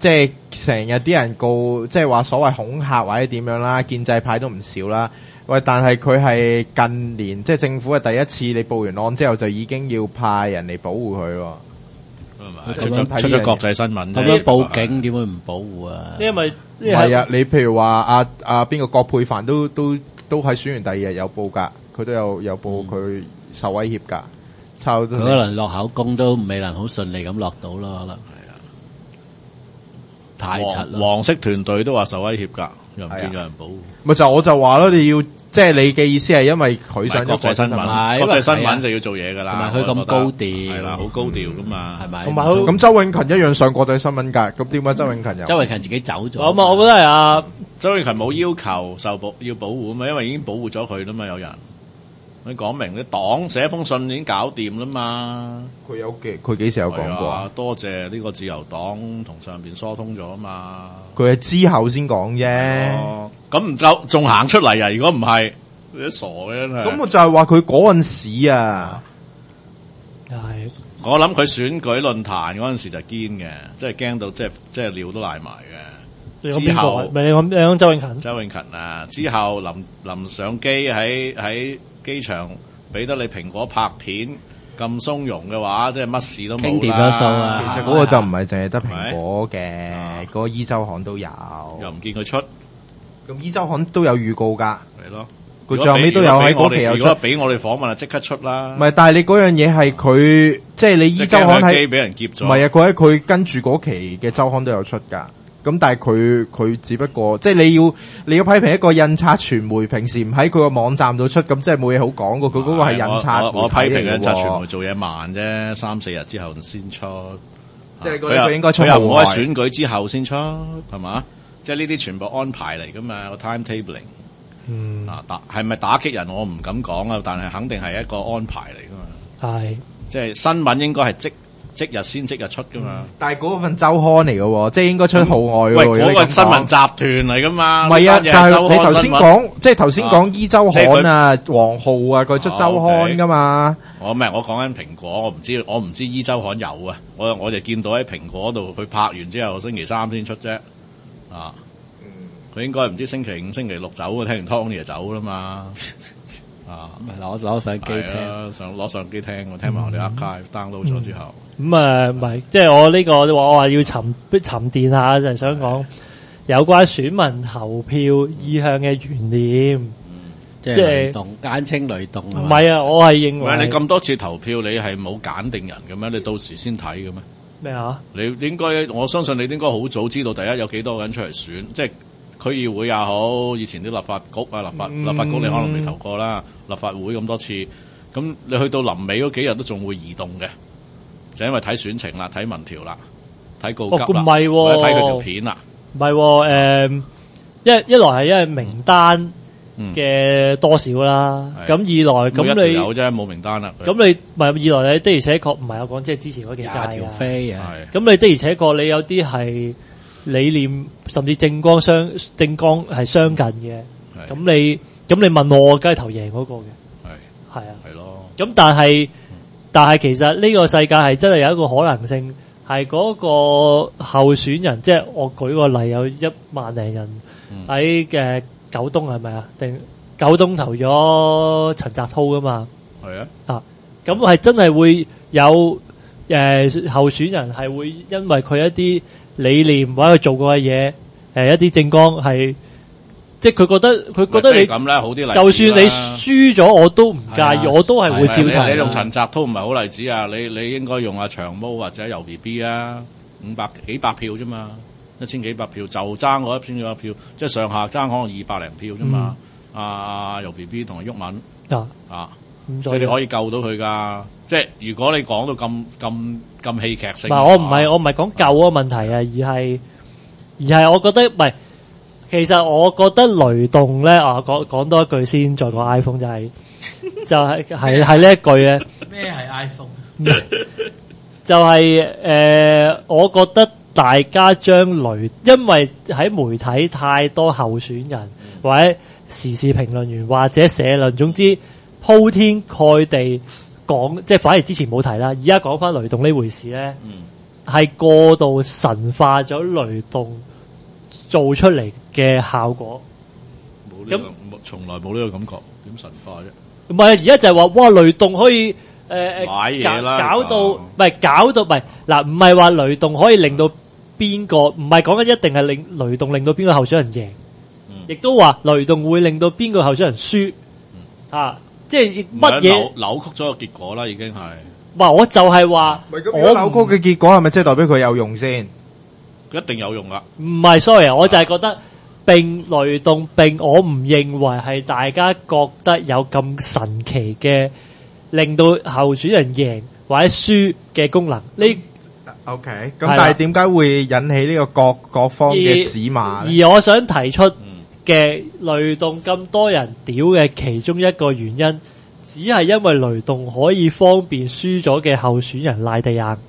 Speaker 4: 即係成日啲人告，即係話所謂恐嚇或者點樣啦，建制派都唔少啦。喂，但係佢係近年即係政府嘅第一次，你報完案之後就已經要派人嚟保護佢喎。
Speaker 5: 出咗出咗國際新聞，
Speaker 3: 咁樣報警點會唔保護啊？
Speaker 2: 因為
Speaker 4: 唔係啊，你譬如話阿阿邊個葛珮帆都都都喺選完第二日有報㗎，佢都有有報佢受威脅㗎。佢
Speaker 3: 可能落口供都未能好順利咁落到咯，可能係啊，太柒啦。
Speaker 5: 黃色團隊都話受威脅㗎，又唔見有人保護。
Speaker 4: 咪就我就話咯，你要即係你嘅意思係因為佢上咗
Speaker 5: 國際新聞，國際新聞就要做嘢㗎啦。
Speaker 3: 同埋佢咁高調，
Speaker 5: 係啦，好高調㗎嘛，
Speaker 3: 係咪？
Speaker 2: 同埋
Speaker 4: 咁周永勤一樣上國際新聞㗎，咁點解周永勤又？
Speaker 3: 周永勤自己走咗。
Speaker 2: 咁啊，我覺得係啊，
Speaker 5: 周永勤冇要求受保要保護啊嘛，因為已經保護咗佢啦嘛，有人。你講明啲黨寫封信已經搞掂啦嘛。
Speaker 4: 佢有幾佢幾時有講過啊？
Speaker 5: 多謝呢個自由黨同上邊疏通咗啊嘛。
Speaker 4: 佢係之後先講啫。
Speaker 5: 咁唔夠仲行出嚟啊？如果唔係，你都傻嘅真係。
Speaker 4: 咁我就係話佢嗰陣時啊，
Speaker 2: 係
Speaker 5: 我諗佢選舉論壇嗰陣時就堅嘅，即係驚到即係即係尿都賴埋嘅。之後
Speaker 2: 咪你講你講周永勤，
Speaker 5: 周永勤啊，之後臨臨上機喺喺機場俾得你蘋果拍片咁鬆容嘅話，即係乜事都冇啦。
Speaker 3: 咗數啊！
Speaker 4: 其實嗰個就唔係淨係得蘋果嘅，嗰個伊周刊都有。
Speaker 5: 又唔見佢出，
Speaker 4: 咁伊周刊都有預告㗎。
Speaker 5: 係咯，
Speaker 4: 佢最後尾都有喺嗰期有出。
Speaker 5: 如果俾我哋訪問啊，即刻出啦。
Speaker 4: 唔係，但係你嗰樣嘢係佢，即係你伊周刊喺
Speaker 5: 機俾人劫咗。
Speaker 4: 唔係啊，佢喺佢跟住嗰期嘅周刊都有出㗎。咁但係佢佢只不過即係你要你要批評一個印刷傳媒平時唔喺佢個網站度出，咁即係冇嘢好講㗎。佢嗰個係印刷媒體嚟嘅喎。
Speaker 5: 我批評印刷傳媒做嘢慢啫，三四日之後先出。
Speaker 4: 即係你覺得佢應該出？
Speaker 5: 佢又唔可以選舉之後先出，係嘛？即係呢啲全部安排嚟㗎嘛，個 timetabling。嗯。啊，打係咪打擊人？我唔敢講啊，但係肯定係一個安排嚟㗎嘛。
Speaker 2: 係。
Speaker 5: 即係新聞應該係即。即日先即日出噶嘛，
Speaker 4: 但係嗰份周刊嚟嘅，即係應該出號外。
Speaker 5: 喂，嗰個新聞集團嚟噶嘛？
Speaker 4: 唔係啊，就係你頭先講，即係頭先講伊周刊啊、黃浩啊，佢出周刊噶嘛。
Speaker 5: 我唔係，我講緊蘋果，我唔知，我唔知伊周刊有啊。我我就見到喺蘋果度，佢拍完之後星期三先出啫。啊，佢應該唔知星期五、星期六走啊，聽完 Tony 就走啦嘛。啊，
Speaker 3: 攞攞相機
Speaker 5: 聽，上攞相機聽，我聽埋我哋 archive download 咗之後，
Speaker 2: 咁啊唔係，即係我呢個我話要沉沉澱下，就係想講有關選民投票意向嘅懸念，
Speaker 3: 即係雷動，簡稱雷動。
Speaker 2: 唔係啊，我係認為
Speaker 5: 你咁多次投票，你係冇揀定人嘅咩？你到時先睇嘅咩？
Speaker 2: 咩啊？
Speaker 5: 你應該，我相信你應該好早知道第一有幾多個人出嚟選，即係。區議會也好，以前啲立法局啊、立法、嗯、立法局你可能未投過啦，立法會咁多次，咁你去到臨尾嗰幾日都仲會移動嘅，就因為睇選情啦、睇民調啦、睇告急啦，
Speaker 2: 唔係、哦，
Speaker 5: 睇佢條片啦。
Speaker 2: 唔係、哦，誒、呃，一一來係因為名單嘅多少啦，咁、嗯、二來咁你
Speaker 5: 有啫，冇名單啦。
Speaker 2: 咁你唔係二來你的而且確唔係我講，即係之前嗰幾屆
Speaker 3: 條飛啊，
Speaker 2: 咁你的而且確你有啲係。理念甚至政綱相政綱係相近嘅，咁你咁你問我，我梗係投贏嗰個嘅，係係啊，係咯。咁但係、嗯、但係其實呢個世界係真係有一個可能性，係嗰個候選人，即係我舉個例，有一萬零人喺嘅九東係咪啊？定九東投咗陳澤滔噶嘛？係啊，啊咁係真係會有誒、呃、候選人係會因為佢一啲。理念或者佢做過嘅嘢，誒一啲政綱係，即係佢覺得佢覺得你
Speaker 5: 咁啦，好啲例子啦。就
Speaker 2: 算你輸咗，我都唔介意，我都係會照睇。
Speaker 5: 你用陳澤滔唔係好例子啊，你你應該用阿長毛或者游 B B 啊，五百幾百票啫嘛，一千幾百票就爭嗰一千幾百票，即係上下爭可能二百零票啫嘛。阿游 B B 同阿毓民啊啊，所以你可以救到佢噶。即係如果你講到咁咁咁戲劇性，
Speaker 2: 唔係我唔係我唔係講救嗰個問題啊，而係而係我覺得唔係，其實我覺得雷動咧啊，講講多一句先，再講 iPhone 就係、是、就係係係呢一句咧。
Speaker 3: 咩係 iPhone？
Speaker 2: 就係、是、誒、呃，我覺得大家將雷，因為喺媒體太多候選人、嗯、或者時事評論員或者社論，總之鋪天蓋地。講即係反而之前冇提啦，而家講翻雷動呢回事咧， 係過度神化咗雷動做出嚟嘅效果。
Speaker 5: 冇呢個，從來冇呢個感覺，點神化啫？
Speaker 2: 唔係，而家就係話，哇！雷動可以誒誒
Speaker 5: 買嘢啦
Speaker 2: 搞到唔係搞到唔係嗱，唔係話雷動可以令到邊個，唔係講緊一定係令雷動令到邊個候選人贏，亦都話雷動會令到邊個候選人輸啊！即係乜嘢
Speaker 5: 扭扭曲咗個結果啦，已經係。
Speaker 2: 唔係，我就係話，
Speaker 4: 咁如果扭曲嘅結果係咪即係代表佢有用先？
Speaker 5: 一定有用噶。
Speaker 2: 唔係，sorry，我就係覺得並雷動並我唔認為係大家覺得有咁神奇嘅令到候選人贏或者輸嘅功能。呢
Speaker 4: OK，咁但係點解會引起呢個各各方嘅指罵呢？
Speaker 2: 而我想提出嘅雷動咁多人屌嘅其中一個原因，只係因為雷動可以方便輸咗嘅候選人賴地硬完。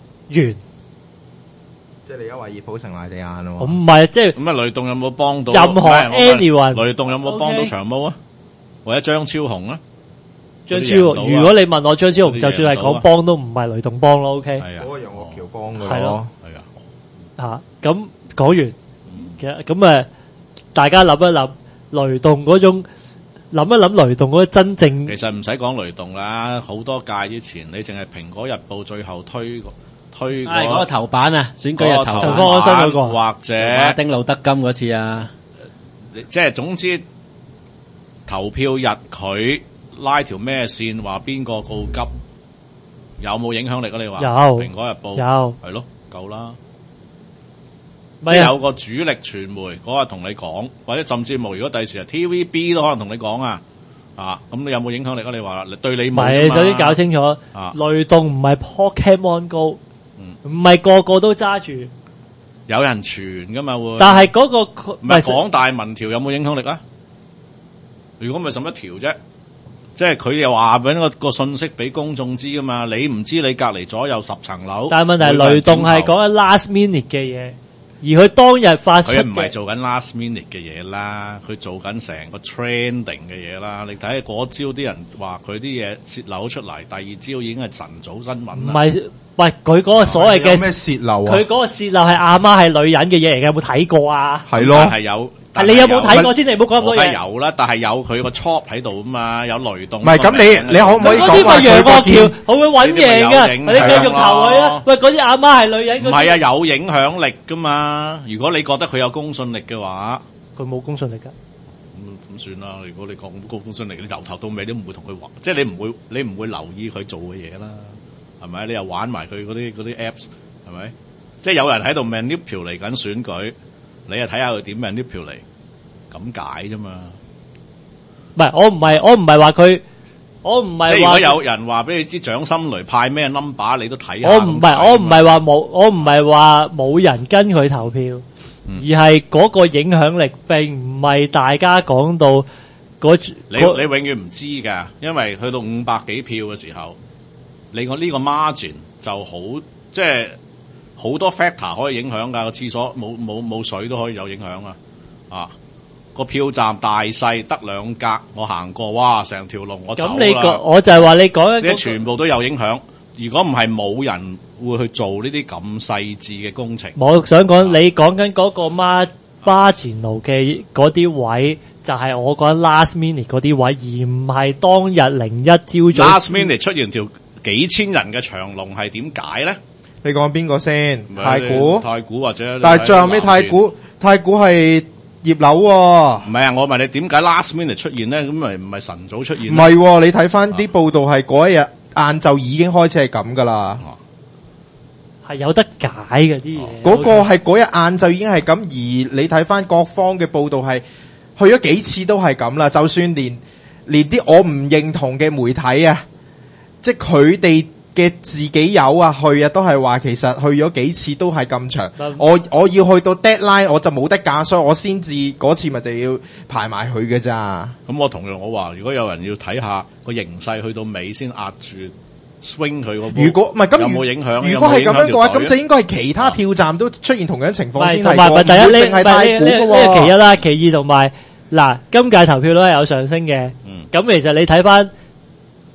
Speaker 4: 即係你而家話葉普成賴地硬咯？
Speaker 2: 我唔係，即係
Speaker 5: 咁啊！雷動有冇幫到
Speaker 2: 任何
Speaker 5: 唔係我
Speaker 2: anyone？
Speaker 5: 雷動有冇幫到
Speaker 2: OK
Speaker 5: 長毛啊？或者張超雄啊？
Speaker 2: 張超
Speaker 5: 嗰啲贏到啊
Speaker 2: 雄，如果你問我張超雄，
Speaker 5: 嗰啲
Speaker 2: 就算係
Speaker 5: 贏到啊
Speaker 2: 講幫都唔係雷動幫咯。OK，
Speaker 5: 係啊
Speaker 4: 嗰，個楊岳橋幫嘅
Speaker 2: 係咯，
Speaker 5: 係啊，
Speaker 2: 吓咁講完，其實咁誒，大家諗一諗雷動嗰種，諗一諗雷動嗰啲真正
Speaker 5: 其實唔使講雷動啦，好多屆之前，你淨係蘋果日報最後推推
Speaker 3: 係嗰個頭版啊，選舉日頭
Speaker 2: 陳
Speaker 3: 版
Speaker 2: 方安生嗰個
Speaker 5: 或者
Speaker 3: 馬丁路德金嗰次啊，
Speaker 5: 即係總之投票日佢拉條咩線，話邊個告急，有冇影響力啊？你話
Speaker 2: 有
Speaker 5: 蘋果日報
Speaker 2: 有
Speaker 5: 係咯，夠啦。
Speaker 2: 唔係啊
Speaker 5: 即係有個主力傳媒嗰日同你講，或者甚至乎如果第時係 T V B 都可能同你講啊，啊咁你有冇影響力啊？你話啦，對你
Speaker 2: 唔
Speaker 5: 冇㗎嘛。
Speaker 2: 係，首先搞清楚，
Speaker 5: 啊
Speaker 2: 雷動唔係 Pokemon Go，
Speaker 5: 嗯
Speaker 2: 唔係個個都揸住，
Speaker 5: 有人傳噶嘛會，
Speaker 2: 但係嗰個唔
Speaker 5: 唔係廣大民調有冇影響力啊？如果咪十一條啫，即係佢又話俾個個信息俾公眾知噶嘛，你唔知你隔離左右十層樓，
Speaker 2: 但係問題係雷動係講緊 last minute 嘅嘢，而佢當日發出
Speaker 5: 佢唔係
Speaker 2: 嘅
Speaker 5: 做緊 last minute 嘅嘢啦，佢做緊成個 trending 嘅嘢啦。你睇下嗰朝啲人話佢啲嘢泄漏出嚟，第二朝已經係晨早新聞
Speaker 2: 唔
Speaker 5: 啦。
Speaker 2: 係，喂佢嗰個所謂嘅
Speaker 4: 有咩泄漏啊？
Speaker 2: 佢嗰個泄漏係阿媽係女人嘅嘢嚟嘅，有冇睇過啊？
Speaker 4: 係咯
Speaker 5: 但，係有，
Speaker 2: 係你有冇睇過
Speaker 5: 但係
Speaker 2: 先？你唔好講咁多
Speaker 5: 我梗係
Speaker 2: 嘢。
Speaker 5: 有啦，但係有佢個 chop 喺度啊嘛，有雷動。
Speaker 4: 唔係咁你你可唔可以
Speaker 2: 嗰啲咪楊岳橋好會揾贏㗎，
Speaker 5: 呢啲咪有影響
Speaker 2: 你繼續投佢啊！喂，嗰啲阿媽係女人，
Speaker 5: 唔係啊，有影響力噶嘛。如果你覺得佢有公信力嘅話，
Speaker 2: 佢冇公信力㗎。
Speaker 5: 咁咁算啦。如果你講高公信力，你由頭到尾都唔會同佢玩，即係你唔會你唔會留意佢做嘅嘢啦，係咪？你又玩埋佢嗰啲嗰啲 apps，係咪？即係有人喺度 manipulate 嚟緊選舉，你又睇下佢點 manipulate 嚟，咁解啫嘛。
Speaker 2: 唔係，我唔係我唔係話佢，我唔
Speaker 5: 即係
Speaker 2: 係話
Speaker 5: 如果有人話俾你知蔣心雷派咩 number，你都睇下。
Speaker 2: 我唔係我唔係話冇，我唔係話冇人跟佢投票，
Speaker 5: 嗯
Speaker 2: 而係嗰個影響力並唔係大家講到嗰
Speaker 5: 你
Speaker 2: 嗰
Speaker 5: 你永遠唔知㗎，因為去到五百幾票嘅時候，你個呢個 margin 就好，即係好多 factor 可以影響㗎。個廁所冇冇冇水都可以有影響啊！啊，個票站大細得兩格，我行過，哇，成條龍我走
Speaker 2: 咁你講，
Speaker 5: 啦。
Speaker 2: 我就係話你講
Speaker 5: 呢啲
Speaker 2: 一個
Speaker 5: 全部都有影響。如果唔係冇人會去做呢啲咁細緻嘅工程。
Speaker 2: 我想講，你講緊嗰個孖巴前路嘅嗰啲位，就係我講 last minute 嗰啲位，而唔係當日零一朝早
Speaker 5: last minute 出現條幾千人嘅長龍係點解咧？
Speaker 4: 你講邊個先？
Speaker 5: 唔係
Speaker 4: 太古，
Speaker 5: 太古或者，
Speaker 4: 但係最後尾太古，太古係葉劉喎。
Speaker 5: 唔係啊！我問你點解 last minute 出現咧？咁咪唔係晨早出現？
Speaker 4: 唔係喎，你睇翻啲報道係嗰一日晏晝已經開始係咁噶啦。
Speaker 2: 係有得解嘅啲嘢。
Speaker 4: 嗰個係嗰日晏晝已經係咁，而你睇翻各方嘅報道係去咗幾次都係咁啦。就算連連啲我唔認同嘅媒體啊，即係佢哋嘅自己有啊去啊，都係話其實去咗幾次都係咁長。
Speaker 2: 嗯
Speaker 4: 我我要去到 deadline 我就冇得揀，所以我先至嗰次咪就要排埋佢嘅咋。
Speaker 5: 咁我同樣我話，如果有人要睇下個形勢去到尾先壓住 swing 佢個波，
Speaker 4: 如果唔係咁，
Speaker 5: 有冇影響？
Speaker 4: 如果係咁樣嘅話，咁就
Speaker 5: 就
Speaker 4: 應該係其他票站都出現同樣情況先
Speaker 2: 同
Speaker 4: 係喎，
Speaker 2: 埋咪第一
Speaker 4: 唔會淨
Speaker 2: 呢
Speaker 4: 係太古
Speaker 2: 呢呢
Speaker 4: 嘅喎。
Speaker 2: 呢其一啦，其二同埋嗱，今屆投票率係有上升嘅。
Speaker 5: 嗯
Speaker 2: 咁其實你睇翻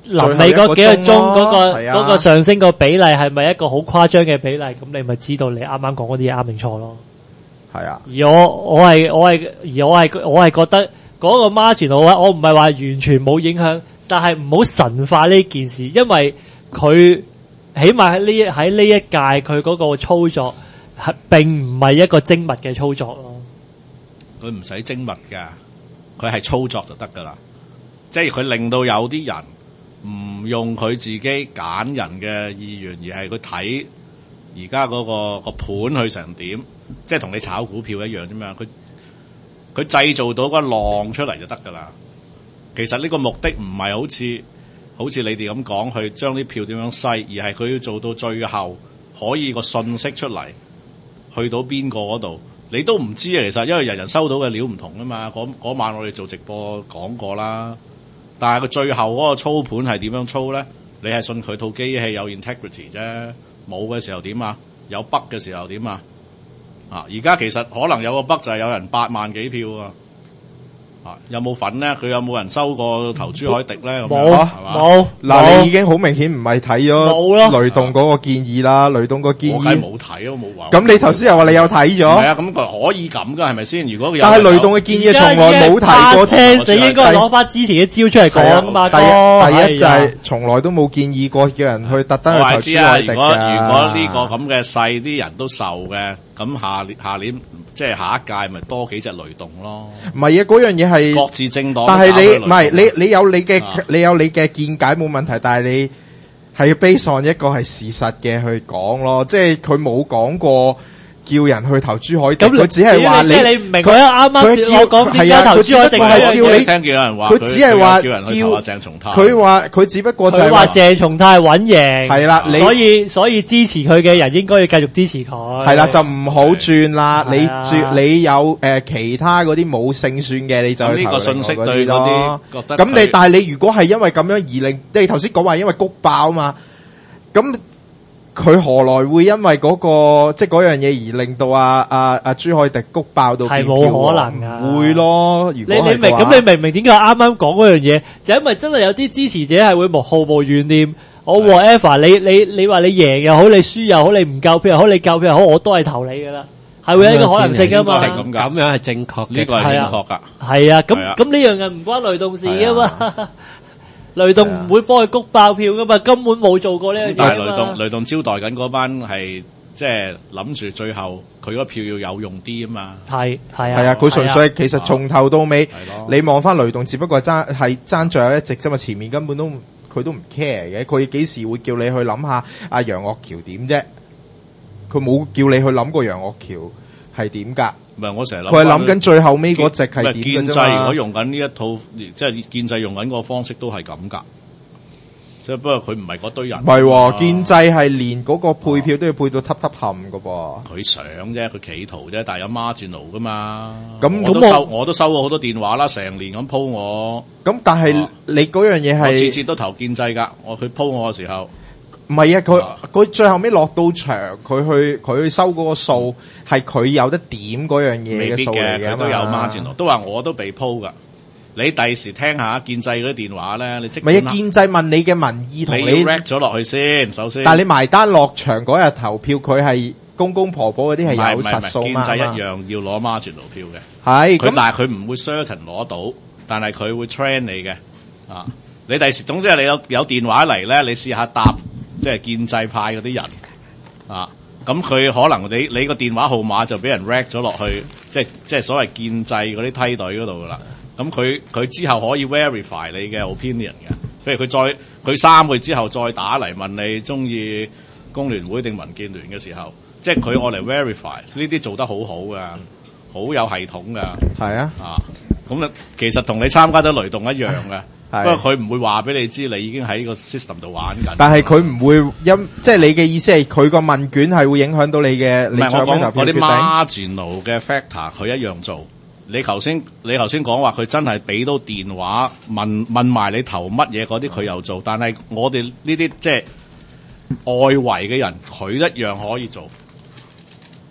Speaker 2: 臨尾嗰幾個鐘嗰個
Speaker 4: 係啊
Speaker 2: 嗰個上升個比例係咪一個好誇張嘅比例？咁你咪知道你啱啱講嗰啲嘢啱定錯咯。
Speaker 4: 係啊，
Speaker 2: 而我我係我係而我係我係覺得嗰個 margin 我我唔係話完全冇影響，但係唔好神化呢件事，因為佢起碼喺呢喺呢一屆佢嗰個操作係並唔係一個精密嘅操作咯。
Speaker 5: 佢唔使精密㗎，佢係操作就得㗎啦。即係佢令到有啲人唔用佢自己揀人嘅意願，而係佢睇而家嗰個個盤去成點，即係同你炒股票一樣啫嘛。佢佢製造到個浪出嚟就得㗎啦。其實呢個目的唔係好似好似你哋咁講去將啲票點樣篩，而係佢要做到最後可以個信息出嚟，去到邊個嗰度，你都唔知啊。其實因為人人收到嘅料唔同啊嘛。嗰嗰晚我哋做直播講過啦。但係佢最後嗰個操盤係點樣操咧？你係信佢套機器有 integrity 啫，冇嘅時候點啊？有 bug 嘅時候點啊？啊！而家其實可能有個 bug 就係有人八萬幾票啊！啊，有冇份咧？佢有冇人收過投珠海迪咧？
Speaker 2: 冇冇
Speaker 4: 嗱，你已經好明顯唔係睇咗雷動嗰個建議啦。雷動個建議
Speaker 5: 我係冇睇咯，冇話。
Speaker 4: 咁你頭先又話你有睇咗？
Speaker 5: 係啊，咁佢可以咁噶，係咪先？如果佢有
Speaker 4: 但係雷動嘅建議從來冇提過，
Speaker 2: 你應該攞翻之前嘅招出嚟講嘛。
Speaker 4: 第一第一就係從來都冇建議過叫人去特登去投珠海迪嘅。
Speaker 5: 如果如果呢個咁嘅勢啲人都受嘅，咁下年下年即係下一屆咪多幾隻雷動咯？唔
Speaker 4: 係啊，嗰樣嘢係
Speaker 5: 各自政黨。
Speaker 4: 但係你唔係你你有你嘅、啊、你有你嘅見解冇問題，但係你係要 base on一個係事實嘅去講咯，即係佢冇講過叫人去投珠海迪，佢只係話你，
Speaker 2: 即係你唔明佢啱啱我講點解投珠海迪係
Speaker 5: 叫你聽見有人話
Speaker 4: 佢只係話
Speaker 5: 叫人去投阿鄭松泰，
Speaker 4: 佢話佢只不過就係
Speaker 2: 話鄭松泰穩贏，
Speaker 4: 係啦，
Speaker 2: 所以所以支持佢嘅人應該要繼續支持佢，
Speaker 4: 係啦，就唔好轉啦，你轉你有誒、呃、其他嗰啲冇勝算嘅，你就去投
Speaker 5: 呢個信息對嗰啲覺得
Speaker 4: 咁你，但係你如果係因為咁樣而令，你頭先講話因為谷爆嘛，咁。佢何來會因為嗰、那個即係嗰樣嘢而令到阿阿阿朱凱迪谷爆到
Speaker 2: 係冇可能啊？
Speaker 4: 會咯，如果
Speaker 2: 你你明咁你明唔明點解啱啱講嗰樣嘢？就因為真係有啲支持者係會無毫無懸念，我 whatever 你你你話你贏又好，你輸又好，你唔夠票又好，你夠票又好，我都係投你噶啦，係會有一個可能性噶嘛？
Speaker 5: 咁
Speaker 3: 咁樣係正確，
Speaker 5: 呢個係正確噶。
Speaker 2: 係啊，咁咁呢樣嘢唔關雷動事噶嘛。雷動唔會幫佢谷爆票噶嘛，根本冇做過呢樣嘢。
Speaker 5: 但係雷動雷動招待緊嗰班係即係諗住最後佢嗰票要有用啲啊嘛。
Speaker 2: 係係啊，
Speaker 4: 係啊，佢純粹其實從頭到尾，
Speaker 5: 啊、
Speaker 4: 你望翻雷動，只不過係爭係爭最後一席啫嘛，前面根本都佢都唔 care 嘅，佢幾時會叫你去諗下阿楊岳橋點啫？佢冇叫你去諗過楊岳橋係點㗎？
Speaker 5: 唔係，我成日諗
Speaker 4: 佢係諗緊最後尾嗰隻係點嘅啫嘛。建制
Speaker 5: 如果用緊呢一套，即係建制用緊個方式都係咁㗎。即係不過佢唔係嗰堆人。唔係喎，
Speaker 4: 建制係連嗰個配票都要配到揼揼冚㗎噃。
Speaker 5: 佢想啫，佢企圖啫，但係有 marginal 㗎嘛。
Speaker 4: 咁
Speaker 5: 我都收，我都收過好多電話啦，成年咁鋪我。
Speaker 4: 咁但係你嗰樣嘢係，
Speaker 5: 我次次都投建制㗎。我佢鋪我嘅時候。
Speaker 4: 唔係啊，佢佢最後尾落到場，佢去佢去收嗰個數，係佢有得點嗰樣嘢嘅數嚟嘅，
Speaker 5: 佢都有 margin，都話我都被鋪噶。你第時聽下建制嗰啲電話咧，你即
Speaker 4: 唔係啊？建制問你嘅民意同你
Speaker 5: rap 咗落去先，首先。
Speaker 4: 但係你埋單落場嗰日投票，佢係公公婆婆嗰啲係有實數嘛？
Speaker 5: 建制一樣要攞 margin 票嘅。
Speaker 4: 係
Speaker 5: 咁，但係佢唔會 certain 攞到，但係佢會 train 你嘅。啊，你第時總之係你有有電話嚟咧，你試下答。即係建制派嗰啲人啊，咁佢可能你你個電話號碼就俾人 rag 咗落去，即係即係所謂建制嗰啲梯隊嗰度噶啦。咁佢佢之後可以 verify 你嘅 opinion 嘅，譬如佢再佢三個月之後再打嚟問你中意工聯會定民建聯嘅時候，即係佢愛嚟 verify 呢啲做得好好噶，好有系統噶。
Speaker 4: 係啊，
Speaker 5: 啊，咁啊其實同你參加咗雷動一樣嘅。不過佢唔會話俾你知，你已經喺個 system 度玩緊。
Speaker 4: 但係佢唔會因，即係你嘅意思係佢個問卷係會影響到你嘅。唔係我講
Speaker 5: 嗰啲 marginal 嘅 factor，佢一樣做。你頭先你頭先講話佢真係俾到電話問問埋你投乜嘢嗰啲，佢又做。但係我哋呢啲即係外圍嘅人，佢一樣可以做。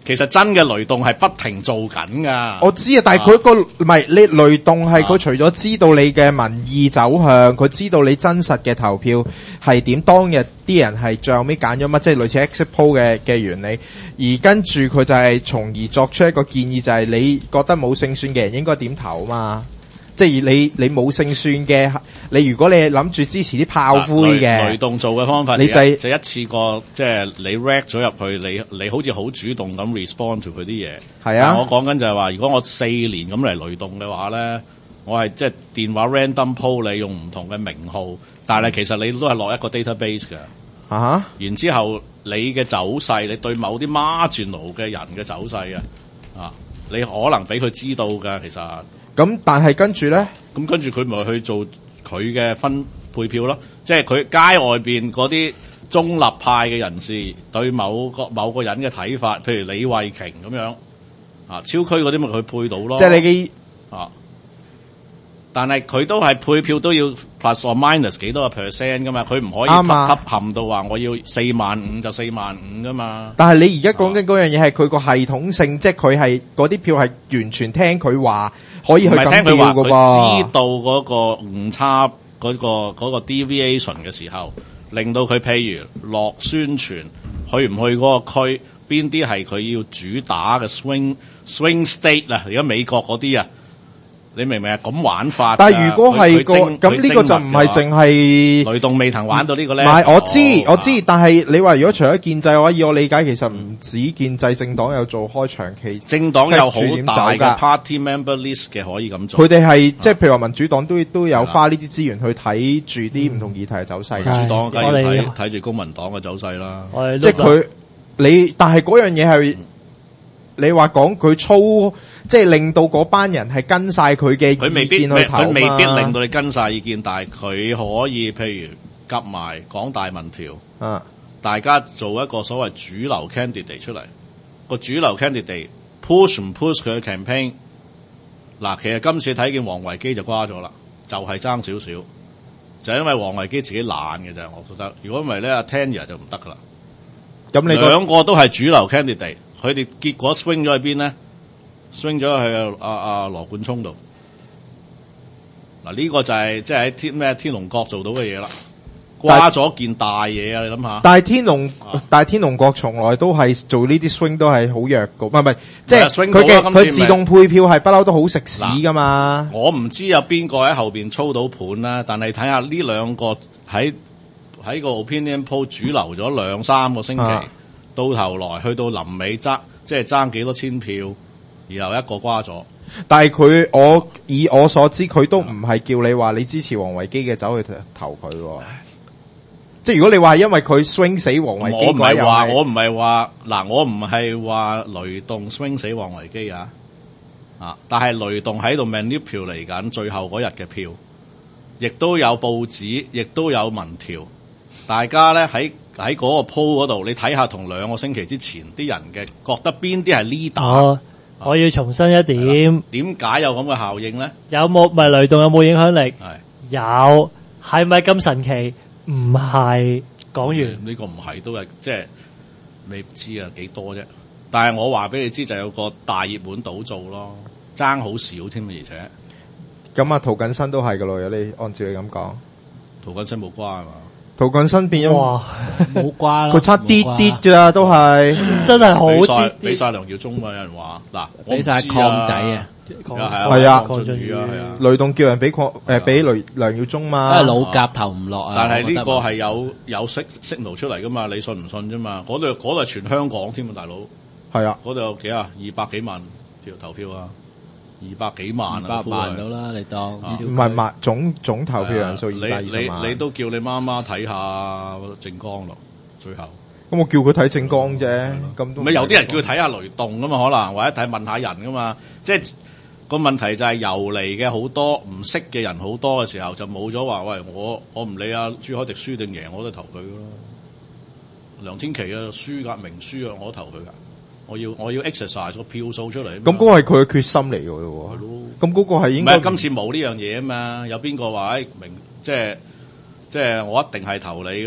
Speaker 5: 其實真嘅雷動係不停做緊噶。
Speaker 4: 我知啊，但係佢個唔係你雷動係佢除咗知道你嘅民意走向，佢知道你真實嘅投票係點，當日啲人係最後尾揀咗乜，即係類似 exit poll 嘅嘅原理。而跟住佢就係從而作出一個建議，就係你覺得冇勝算嘅人應該點投嘛。即係你你冇勝算嘅，你如果你係諗住支持啲炮灰嘅、
Speaker 5: 啊、雷動做嘅方法，
Speaker 4: 你就係、
Speaker 5: 就一次過即係你 rack 咗入去，你你好似好主動咁 respond to 佢啲嘢。係啊，我講緊就係話，如果我四年咁嚟雷動嘅話咧，我係即係電話 random poll 你用唔同嘅名號，但係其實你都係落一個 database 㗎。啊，然之後你嘅走勢，你對某啲 marginal 嘅人嘅走勢啊，啊，你可能俾佢知道㗎，其實。
Speaker 4: 咁但係跟住咧，
Speaker 5: 咁跟住佢咪去做佢嘅分配票咯，即係佢街外邊嗰啲中立派嘅人士對某個某個人嘅睇法，譬如李慧瓊咁樣啊，超區嗰啲咪佢配到咯。即係你嘅啊，但係佢都係配票都要 plus or minus 幾多個 percent 噶嘛，佢唔可以級級冚到話我要四萬五就四萬五噶嘛。
Speaker 4: 但係你而家講緊嗰樣嘢係佢個系統性，即係佢係嗰啲票係完全聽佢話。可以去咁調㗎噃，
Speaker 5: 佢知道嗰個誤差嗰、嗰個嗰、嗰個 deviation 嘅時候，令到佢譬如落宣傳，去唔去嗰個區，邊啲係佢要主打嘅 swing swing state 啊？而家美國嗰啲啊，你明唔明啊？咁玩法。
Speaker 4: 但係如果係個咁呢個就唔係淨係
Speaker 5: 雷動未曾玩到呢個咧。
Speaker 4: 唔係我知、哦、我知，啊、但係你話如果除咗建制嘅話，以我理解，其實唔止建制政黨有做開長期，
Speaker 5: 政黨有好大嘅 party member list 嘅可以咁做。
Speaker 4: 佢哋係即係譬如話民主黨都都有花呢啲資源去睇住啲唔同議題嘅走勢。
Speaker 5: 民主黨梗係睇睇住公民黨嘅走勢啦。
Speaker 4: 即係佢你，但係嗰樣嘢係。你話講佢操，即係令到嗰班人係跟晒佢嘅意見去投嘛？
Speaker 5: 佢未必令到你跟晒意見，但係佢可以譬如夾埋港大民調，啊，大家做一個所謂主流 candidate 出嚟，個主流 candidate push 唔 push 佢嘅 campaign。嗱，其實今次睇見王維基就瓜咗啦，就係爭少少，就係因為王維基自己懶嘅啫，我覺得。如果唔係咧，阿 Tanya 就唔得噶啦。咁你兩個都係主流 candidate。佢哋結果 swing 咗喺邊咧 ？swing 咗去阿阿羅冠聰度。嗱，呢個就係即係喺天咩天龍國做到嘅嘢啦，瓜咗件大嘢啊！你諗下。但係天龍，啊、但係天龍國從來都係做呢啲 swing 都係好弱嘅，唔係唔係，即係佢嘅佢自動配票係不嬲都好食屎噶嘛。我唔知有邊個喺後邊操到盤啦，但係睇下呢兩個喺喺個 opinion poll 主流咗兩三個星期。啊到頭來去到臨尾爭，即係爭幾多千票，然後一個瓜咗。但係佢我以我所知，佢都唔係叫你話你支持王維基嘅走去投佢。即係如果你話因為佢 swing 死王維基，我唔係話我唔係話嗱，我唔係話雷動 swing 死王維基啊啊！但係雷動喺度 manipulate 嚟緊最後嗰日嘅票，亦都有報紙，亦都有民調，大家咧喺。喺嗰個 poll 嗰度，你睇下同兩個星期之前啲人嘅覺得邊啲係 leader。哦，我要重申一點，點解有咁嘅效應咧？有冇咪雷動有冇影響力？係有，係咪咁神奇？唔係。講完呢、呢個唔係都係即係你唔知啊幾多啫。但係我話俾你知就有個大熱門倒做咯，爭好少添，而且咁啊，涂謹申都係噶咯。有你按照你咁講，涂謹申冇瓜係嘛？涂謹申變咗冇瓜啦，佢差啲啲咋都係，真係好啲啲。俾晒梁耀忠嘛，有人話嗱，俾晒鄺仔啊，係啊，係啊，鄺俊宇啊，係啊。雷動叫人俾鄺誒俾雷梁耀忠嘛，因為老甲投唔落啊。但係呢個係有有 signal 出嚟噶嘛，你信唔信啫嘛？嗰度嗰度係全香港添啊，大佬。係啊，嗰度有幾啊？二百幾萬票投票啊！二百幾萬啊，二百萬到啦，你當唔係萬總總投票人數二百二十萬。你你都叫你媽媽睇下政綱咯，最後。咁我叫佢睇政綱啫，咁都。咪有啲人叫佢睇下雷動噶嘛，可能或者睇問下人噶嘛，即係個問題就係遊嚟嘅好多唔識嘅人好多嘅時候，就冇咗話喂，我我唔理啊朱凱廸輸定贏，我都投佢噶咯。梁天琦啊輸噶明輸啊，我都投佢噶。我要我要 exercise 個票數出嚟，咁嗰個係佢嘅決心嚟嘅喎。咁嗰個係應該唔係今次冇呢樣嘢啊嘛？有邊個話誒明即係即係我一定係投你噶啦？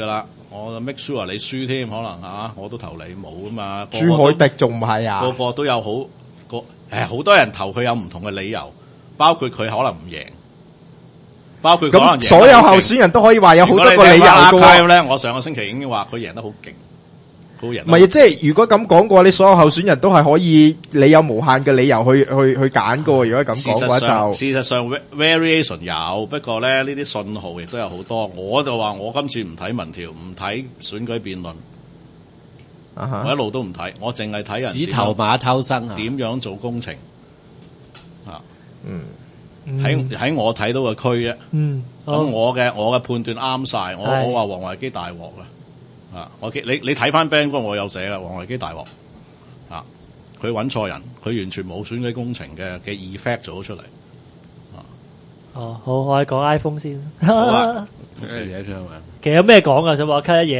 Speaker 5: 我 make sure 你輸添，可能嚇我都投你冇噶嘛。
Speaker 4: 朱凱迪仲唔係啊？
Speaker 5: 個個都有好個誒，好多人投佢有唔同嘅理由，包括佢可能唔贏，包括佢可能贏。咁
Speaker 4: 所有候選人都可以話有好多個理由嘅喎。
Speaker 5: 咧，我上個星期已經話佢贏得好勁。唔
Speaker 4: 係，即係如果咁講嘅話，你所有候選人都係可以，你有無限嘅理由去去去揀嘅喎。如果咁講嘅話就，
Speaker 5: 事實上 variation 有，不過咧呢啲信號亦都有好多。我就話我今次唔睇民調，唔睇選舉辯論，
Speaker 4: 啊、
Speaker 5: 我一路都唔睇，我淨係睇人
Speaker 3: 指頭馬偷生啊，
Speaker 5: 點樣做工程啊？
Speaker 4: 嗯，
Speaker 5: 喺喺我睇到嘅區啫。
Speaker 2: 嗯，
Speaker 5: 咁我嘅我嘅判斷啱晒，我我話黃維基大鑊啦。啊！我你你睇翻 band 嗰我有寫啦，黃維基大鑊啊！佢揾錯人，佢完全冇選舉工程嘅嘅 effect 做咗出嚟啊！
Speaker 2: 哦，好，我哋講 iPhone 先。
Speaker 5: 好啊，
Speaker 2: 其實有咩講啊？想話 cut 一嘢。